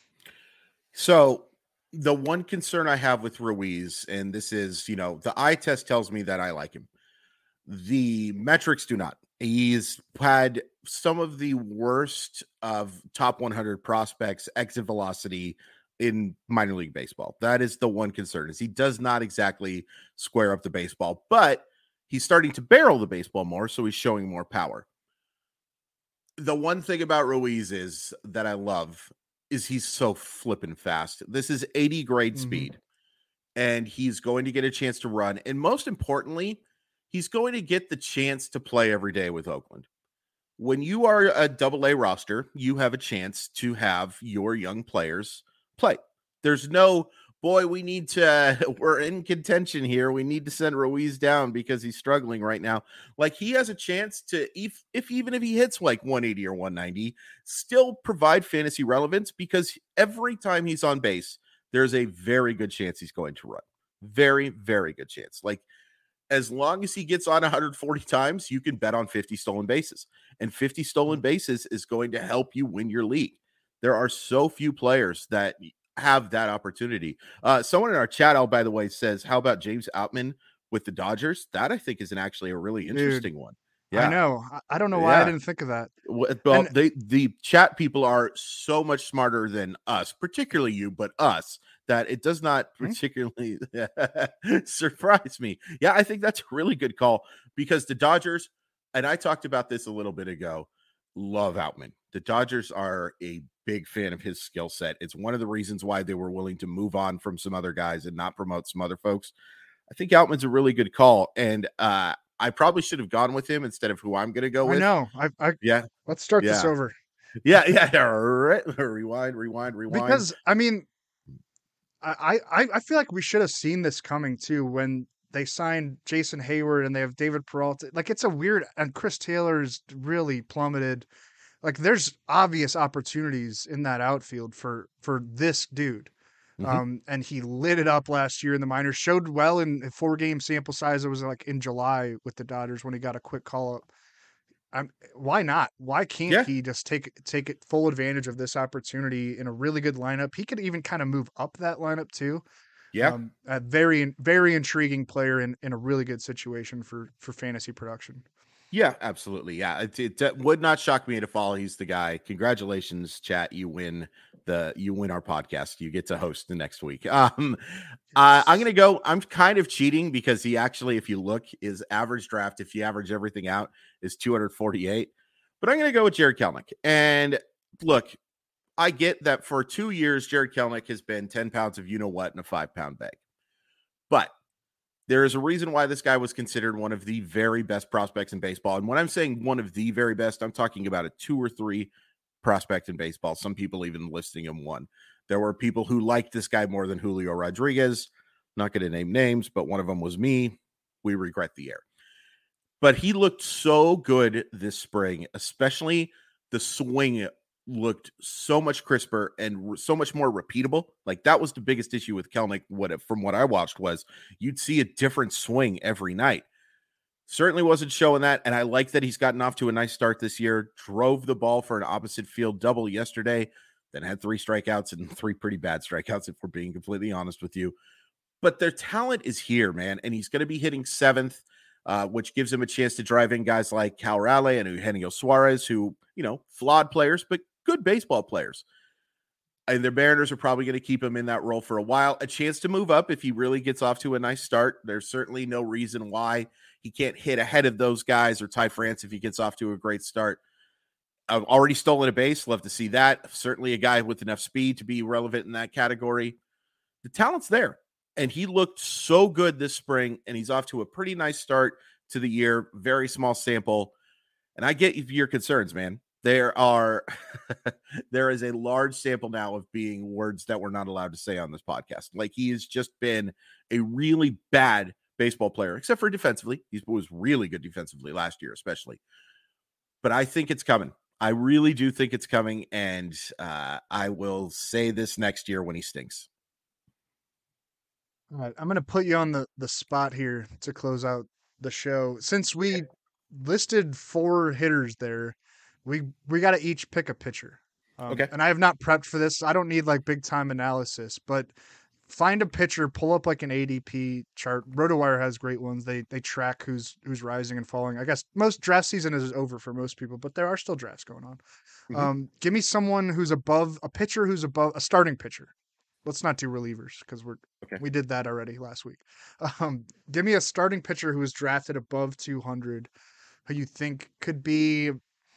So the one concern I have with Ruiz, and this is, you know, the eye test tells me that I like him. The metrics do not. He's had some of the worst of top one hundred prospects exit velocity in minor league baseball. That is the one concern, is he does not exactly square up the baseball, but he's starting to barrel the baseball more, so he's showing more power. The one thing about Ruiz is that I love is he's so flippin' fast. This is eighty grade Mhm. speed, and he's going to get a chance to run. And most importantly, he's going to get the chance to play every day with Oakland. When you are a double A roster, you have a chance to have your young players play. There's no, boy, we need to, we're in contention here. We need to send Ruiz down because he's struggling right now. Like, he has a chance to, if, if even if he hits like one eighty or one ninety, still provide fantasy relevance, because every time he's on base, there's a very good chance he's going to run. Very, very good chance. Like, as long as he gets on one hundred forty times, you can bet on fifty stolen bases. And fifty stolen bases is going to help you win your league. There are so few players that have that opportunity. Uh, someone in our chat, oh, by the way, says, how about James Outman with the Dodgers? That, I think, is an actually a really interesting Dude, one. I know. I, I don't know why I Yeah. didn't think of that. Well, And- they, the chat people are so much smarter than us, particularly you, but us, that it does not Hmm? particularly surprise me. Yeah, I think that's a really good call, because the Dodgers, and I talked about this a little bit ago, love Outman. The Dodgers are a big fan of his skill set. It's one of the reasons why they were willing to move on from some other guys and not promote some other folks. I think Outman's a really good call, and uh, I probably should have gone with him instead of who I'm going to go with. I know. I, I Yeah, let's start this Yeah. over. yeah, yeah. Right. Rewind, rewind, rewind. Because I mean, I, I, I feel like we should have seen this coming too when they signed Jason Hayward and they have David Peralta. Like it's a weird, and Chris Taylor's really plummeted. Like there's obvious opportunities in that outfield for for this dude. Mm-hmm. Um, and he lit it up last year in the minors, showed well in a four game sample size. It was like in July with the Dodgers when he got a quick call up. I'm, why not? Why can't yeah. he just take take it full advantage of this opportunity in a really good lineup? He could even kind of move up that lineup too. Yeah, um, a very very intriguing player in, in a really good situation for for fantasy production. Yeah, absolutely. Yeah, it, it, it would not shock me at all. He's the guy. Congratulations, chat. You win the you win our podcast. You get to host the next week. Um, uh, I'm gonna go. I'm kind of cheating because he actually, if you look, his average draft, if you average everything out, is two hundred forty-eight. But I'm gonna go with Jarred Kelenic. And look, I get that for two years, Jarred Kelenic has been ten pounds of you know what in a five pound bag, but there is a reason why this guy was considered one of the very best prospects in baseball. And when I'm saying one of the very best, I'm talking about a two or three prospect in baseball. Some people even listing him one. There were people who liked this guy more than Julio Rodriguez. Not going to name names, but one of them was me. We regret the air. But he looked so good this spring, especially the swing looked so much crisper and so much more repeatable. Like that was the biggest issue with Kelenic. What from what I watched was you'd see a different swing every night. Certainly wasn't showing that. And I like that he's gotten off to a nice start this year, drove the ball for an opposite field double yesterday, then had three strikeouts and three pretty bad strikeouts, if we're being completely honest with you. But their talent is here, man. And he's going to be hitting seventh, uh, which gives him a chance to drive in guys like Cal Raleigh and Eugenio Suarez, who, you know, flawed players, but good baseball players. And the Mariners are probably going to keep him in that role for a while. A chance to move up if he really gets off to a nice start. There's certainly no reason why he can't hit ahead of those guys, or Ty France if he gets off to a great start. I've already stolen a base. Love to see that. Certainly a guy with enough speed to be relevant in that category. The talent's there. And he looked so good this spring, and he's off to a pretty nice start to the year. Very small sample. And I get your concerns, man. There are, there is a large sample now of being words that we're not allowed to say on this podcast. Like he has just been a really bad baseball player, except for defensively. He was really good defensively last year, especially. But I think it's coming. I really do think it's coming. And uh, I will say this next year when he stinks. All right, I'm going to put you on the, the spot here to close out the show. Since we listed four hitters there, we we got to each pick a pitcher. Um, okay. And I have not prepped for this. I don't need like big time analysis, but find a pitcher, pull up like an A D P chart. RotoWire has great ones. They they track who's who's rising and falling. I guess most draft season is over for most people, but there are still drafts going on. Mm-hmm. Um, give me someone who's above a pitcher who's above a starting pitcher. Let's not do relievers because we're okay. We did that already last week. Um, give me a starting pitcher who was drafted above two hundred, who you think could be,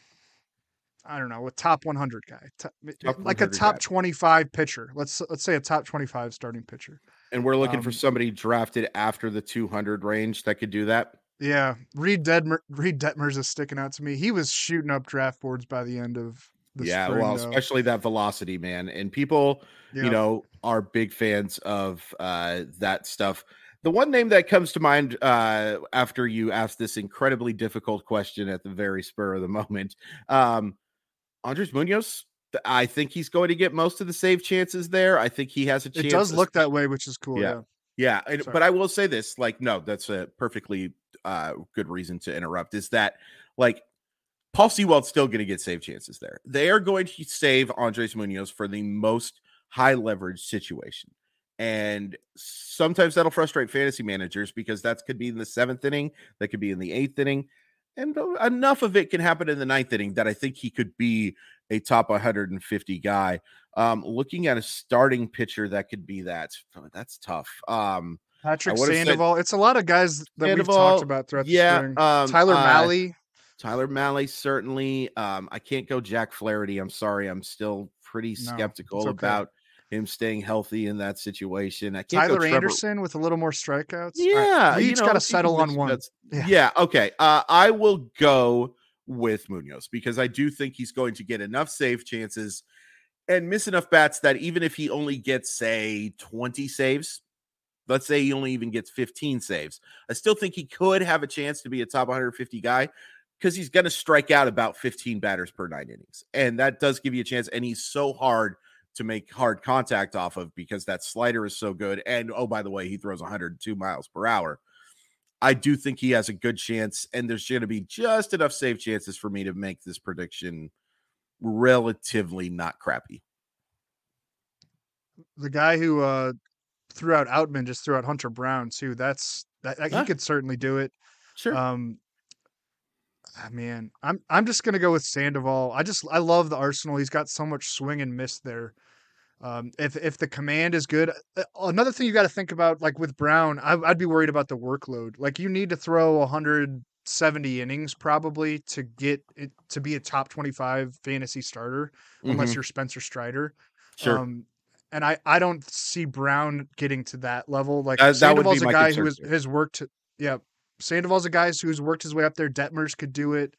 I don't know, a top one hundred guy, top, like a top guy. twenty-five pitcher. Let's let's say a top twenty-five starting pitcher. And we're looking um, for somebody drafted after the two hundred range that could do that. Yeah, Reed Detmer, Reed Detmers is sticking out to me. He was shooting up draft boards by the end of the yeah, spring, well, though. Especially that velocity, man. And people, yeah. you know, are big fans of uh, that stuff. The one name that comes to mind uh, after you asked this incredibly difficult question at the very spur of the moment, um, Andres Munoz, I think he's going to get most of the save chances there. I think he has a chance. It does look that way, which is cool. Yeah. Yeah. yeah. But I will say this, like, no, that's a perfectly uh, good reason to interrupt, is that, like, Paul Sewald's still going to get save chances there. They are going to save Andres Munoz for the most high leverage situation. And sometimes that'll frustrate fantasy managers because that could be in the seventh inning, that could be in the eighth inning. And enough of it can happen in the ninth inning that I think he could be a top one hundred fifty guy. Um, looking at a starting pitcher that could be that, that's tough. Um, Patrick Sandoval. Said, it's a lot of guys that Sandoval, we've talked about throughout the yeah, spring. Um, Tyler uh, Mahle. Tyler Mahle, certainly. Um, I can't go Jack Flaherty. I'm sorry. I'm still pretty no, skeptical okay. about him staying healthy in that situation. I can't Tyler go Anderson with a little more strikeouts. Yeah. Right. You each got to settle on one. Yeah. yeah. Okay. Uh, I will go with Munoz because I do think he's going to get enough save chances. and miss enough bats that even if he only gets, say, twenty saves, let's say he only even gets fifteen saves, I still think he could have a chance to be a top one hundred fifty guy because he's going to strike out about fifteen batters per nine innings. And that does give you a chance. And he's so hard to make hard contact off of because that slider is so good. And, oh, by the way, he throws one hundred two miles per hour. I do think he has a good chance, and there's going to be just enough save chances for me to make this prediction relatively not crappy. The guy who uh, threw out Outman just threw out Hunter Brown too. That's that, that Huh? he could certainly do it. Sure. Um, ah, man, I'm I'm just gonna go with Sandoval. I just I love the Arsenal. He's got so much swing and miss there. Um, if if the command is good, uh, another thing you got to think about, like with Brown, I, I'd be worried about the workload. Like you need to throw one hundred seventy innings probably to get it to be a top twenty-five fantasy starter, unless Mhm. you're Spencer Strider. Sure. Um, and I, I don't see Brown getting to that level. Like That- that would be Sandoval's a my guy concern who has, too. has worked. Yeah, Sandoval's a guy who's worked his way up there. Detmers could do it.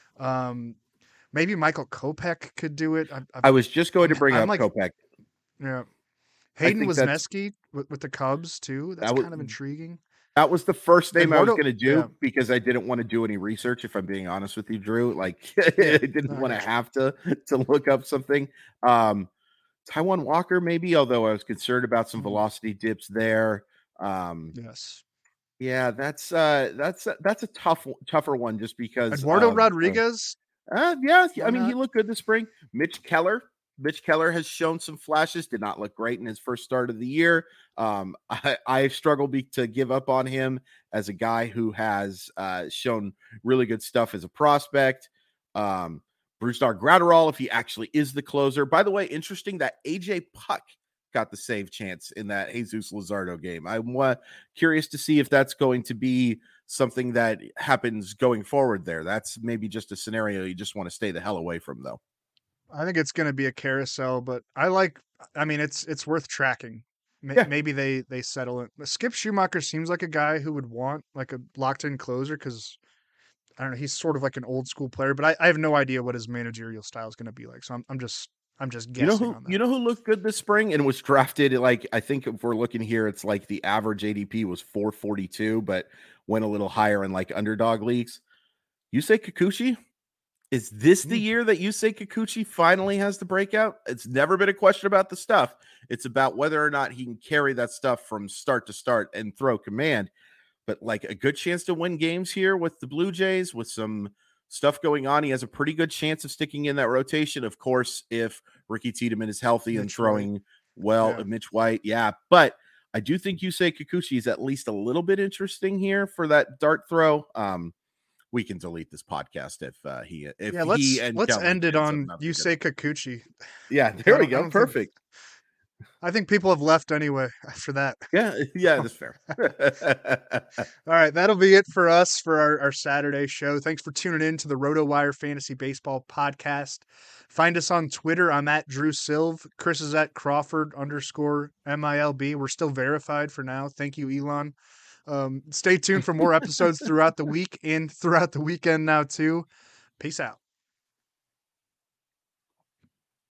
Um, maybe Michael Kopech could do it. I, I, I was just going to I'm- bring I'm up like- Kopech. yeah. Hayden think that's- Wisniewski with, with the Cubs too. That's That was- kind of intriguing. That was the first name I was Eduardo- going to do yeah. because I didn't want to do any research. If I'm being honest with you, Drew, like I didn't no, I want to got you. have to to look up something. Um, Taiwan Walker, maybe, although I was concerned about some Mhm. velocity dips there. Um, Yes. yeah, that's uh, that's that's a tough, tougher one just because Eduardo of, uh, Rodriguez. Uh, yeah, Why I mean, he not? looked good this spring. Mitch Keller. Mitch Keller has shown some flashes, did not look great in his first start of the year. Um, I, I struggle be, to give up on him as a guy who has uh, shown really good stuff as a prospect. Um, Brusdar Graterol, if he actually is the closer. By the way, interesting that A J Puck got the save chance in that Jesus Luzardo game. I'm uh, curious to see if that's going to be something that happens going forward there. That's maybe just a scenario you just want to stay the hell away from, though. I think it's going to be a carousel, but I like. I mean, it's it's worth tracking. Ma- Yeah. Maybe they they settle it. Skip Schumacher seems like a guy who would want like a locked in closer because I don't know. He's sort of like an old school player, but I, I have no idea what his managerial style is going to be like. So I'm I'm just I'm just You guessing know who on that. you know who looked good this spring and was drafted like I think if we're looking here, it's like the average A D P was four forty-two, but went a little higher in like underdog leagues. Yusei Kikuchi. Is this the Mm. year that Yusei Kikuchi finally has the breakout? It's never been a question about the stuff. It's about whether or not he can carry that stuff from start to start and throw command. But like a good chance to win games here with the Blue Jays with some stuff going on. He has a pretty good chance of sticking in that rotation. Of course, if Ricky Tiedemann is healthy and Mitch throwing well, Yeah. uh, Mitch White. Yeah. But I do think Yusei Kikuchi is at least a little bit interesting here for that dart throw. Um, we can delete this podcast if uh, he if yeah, let's he and let's Kelvin end it ends up on not being you good. say Kikuchi. Yeah, there I we don't- I go. don't think- Perfect. I think people have left anyway after that. Yeah, yeah, that's fair. All right, that'll be it for us for our, our Saturday show. Thanks for tuning in to the RotoWire Fantasy Baseball Podcast. Find us on Twitter. I'm at Drew Silv. Chris is at Crawford underscore M I L B. We're still verified for now. Thank you, Elon. Um, stay tuned for more episodes throughout the week and throughout the weekend now, too. Peace out.